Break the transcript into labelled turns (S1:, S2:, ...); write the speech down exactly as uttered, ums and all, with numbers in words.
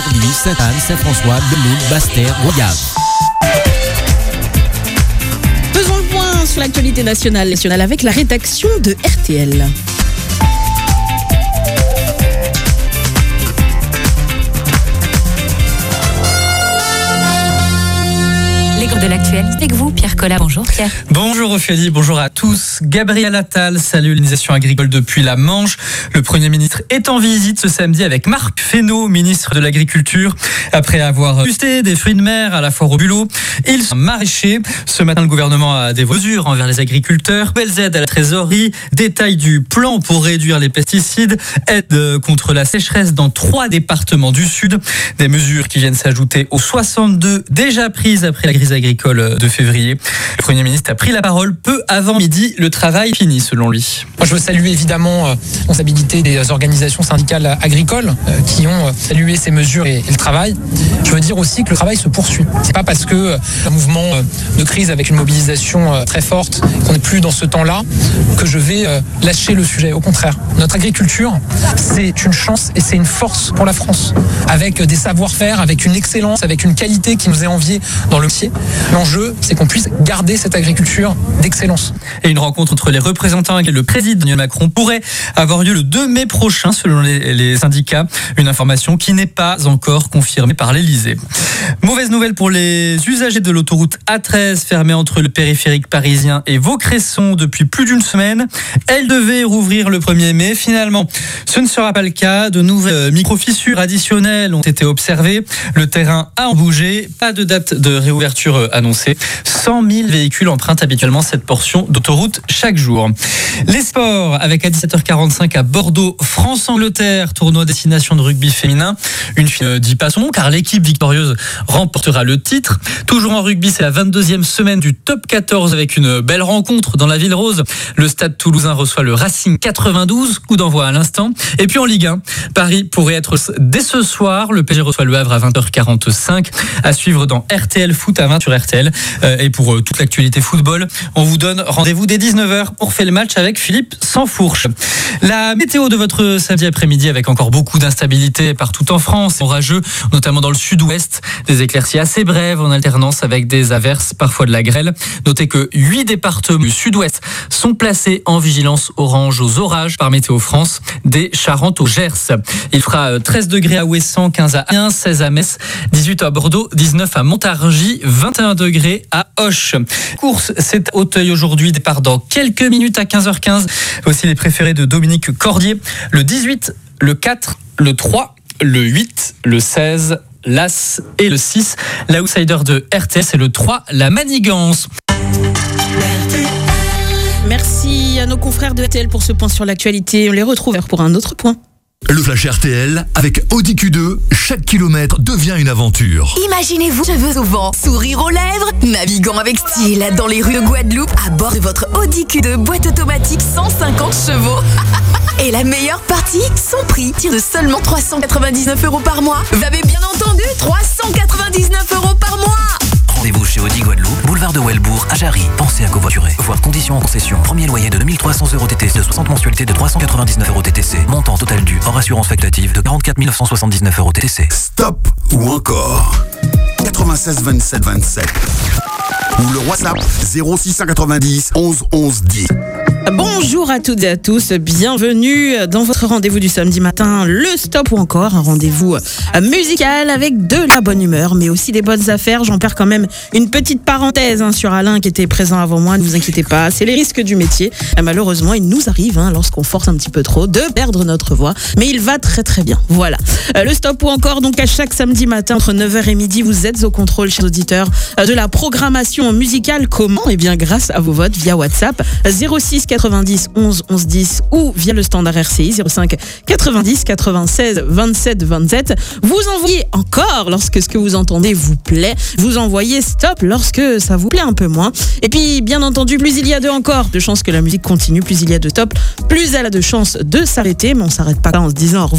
S1: Port-Louis, Sainte-Anne, Saint-François, Belmoul, Basse-Terre, Goyave.
S2: Faisons le point sur l'actualité nationale, nationale avec la rédaction de R T L.
S3: De l'actualité avec vous, Pierre Collat. Bonjour Pierre.
S4: Bonjour Ophélie, bonjour à tous. Gabriel Attal salue l'organisation agricole depuis la Manche. Le Premier ministre est en visite ce samedi avec Marc Fesneau, ministre de l'Agriculture. Après avoir gusté des fruits de mer à la foire au Bulot, ils sont maraîchers. Ce matin, le gouvernement a des mesures envers les agriculteurs. Belles aides à la trésorerie, détail du plan pour réduire les pesticides, aide contre la sécheresse dans trois départements du Sud. Des mesures qui viennent s'ajouter aux soixante-deux déjà prises après la crise agricole de février. Le Premier ministre a pris la parole peu avant midi. Le travail finit selon lui.
S5: Moi, je veux saluer évidemment la responsabilité des organisations syndicales agricoles qui ont salué ces mesures et le travail. Je veux dire aussi que le travail se poursuit. C'est pas parce que un mouvement de crise avec une mobilisation très forte, qu'on n'est plus dans ce temps-là, que je vais lâcher le sujet. Au contraire, notre agriculture, c'est une chance et c'est une force pour la France. Avec des savoir-faire, avec une excellence, avec une qualité qui nous est enviée dans le métier. L'enjeu, c'est qu'on puisse garder cette agriculture d'excellence.
S4: Et une rencontre entre les représentants et le président Emmanuel Macron pourrait avoir lieu le deux mai prochain, selon les, les syndicats. Une information qui n'est pas encore confirmée par l'Elysée. Mauvaise nouvelle pour les usagers de l'autoroute A treize, fermée entre le périphérique parisien et Vaucresson depuis plus d'une semaine. Elle devait rouvrir le premier mai. Finalement, ce ne sera pas le cas. De nouvelles micro-fissures additionnelles ont été observées. Le terrain a bougé. Pas de date de réouverture annoncée. cent mille véhicules empruntent habituellement cette portion d'autoroute chaque jour. Les sports, avec à dix-sept heures quarante-cinq à Bordeaux, France-Angleterre, tournoi destination de rugby féminin. Une fille dit pas son nom car l'équipe victorieuse remportera le titre. Toujours en rugby, c'est la vingt-deuxième semaine du top quatorze avec une belle rencontre dans la Ville Rose. Le Stade Toulousain reçoit le Racing quatre-vingt-douze, coup d'envoi à l'instant. Et puis en Ligue un, Paris pourrait être dès ce soir. Le P S G reçoit le Havre à vingt heures quarante-cinq. À suivre dans R T L Foot à vingt sur R T L. Et pour toute l'actualité football, on vous donne rendez-vous dès dix-neuf heures pour faire le match avec Philippe Sansfourche. La météo de votre samedi après-midi avec encore beaucoup d'instabilité partout en France, orageux, notamment dans le sud-ouest, des éclaircies assez brèves en alternance avec des averses, parfois de la grêle. Notez que huit départements du sud-ouest sont placés en vigilance orange aux orages par Météo France, des Charentes au Gers. Il fera treize degrés à Ouessant, quinze à Amiens, seize à Metz, dix-huit à Bordeaux, dix-neuf à Montargis, vingt et un degrés à Auch. Course, c'est Auteuil aujourd'hui, départ dans quelques minutes à quinze heures quinze. Aussi les préférés de Dominique Cordier, le dix-huit, le quatre, le trois, le huit, le seize, l'As et le six. L'outsider de R T L, c'est le trois, la Manigance.
S2: Merci à nos confrères de R T L pour ce point sur l'actualité. On les retrouve pour un autre point.
S6: Le Flash R T L, avec Audi Q deux, chaque kilomètre devient une aventure.
S7: Imaginez-vous, cheveux au vent, sourire aux lèvres, naviguant avec style dans les rues de Guadeloupe à bord de votre Audi Q deux boîte automatique cent cinquante chevaux. Et la meilleure partie, son prix tire de seulement trois cent quatre-vingt-dix-neuf euros par mois. Vous avez bien entendu, trois cent quatre-vingt-dix-neuf euros par mois.
S8: Rendez-vous chez Audi Guadeloupe, boulevard de Welbourg à Jarry. Pensez à covoiturer. Voir conditions en concession. Premier loyer de deux mille trois cents euros T T C, de soixante mensualités de trois cent quatre-vingt-dix-neuf euros T T C. Montant total dû, hors assurance facultative de quarante-quatre mille neuf cent soixante-dix-neuf euros T T C.
S9: Stop ou encore quatre-vingt-seize vingt-sept vingt-sept ou le WhatsApp zéro six cent quatre-vingt-dix onze onze dix.
S2: Bonjour à toutes et à tous, bienvenue dans votre rendez-vous du samedi matin, le Stop ou encore, un rendez-vous musical avec de la bonne humeur, mais aussi des bonnes affaires. J'en perds quand même une petite parenthèse hein, sur Alain qui était présent avant moi, ne vous inquiétez pas, c'est les risques du métier. Malheureusement, il nous arrive, hein, lorsqu'on force un petit peu trop, de perdre notre voix, mais il va très très bien, voilà. Euh, le Stop ou encore, donc à chaque samedi matin, entre neuf heures et midi, vous êtes au contrôle, chers auditeurs, de la programmation musicale. Comment ? Eh bien, grâce à vos votes via WhatsApp, zéro six quatre-vingt-dix onze onze dix ou via le standard R C I zéro cinq quatre-vingt-dix quatre-vingt-seize vingt-sept vingt-sept. Vous envoyez encore lorsque ce que vous entendez vous plaît. Vous envoyez stop lorsque ça vous plaît un peu moins. Et puis, bien entendu, plus il y a de encore de chances que la musique continue, plus il y a de top, plus elle a de chances de s'arrêter. Mais on s'arrête pas là en se disant au revoir.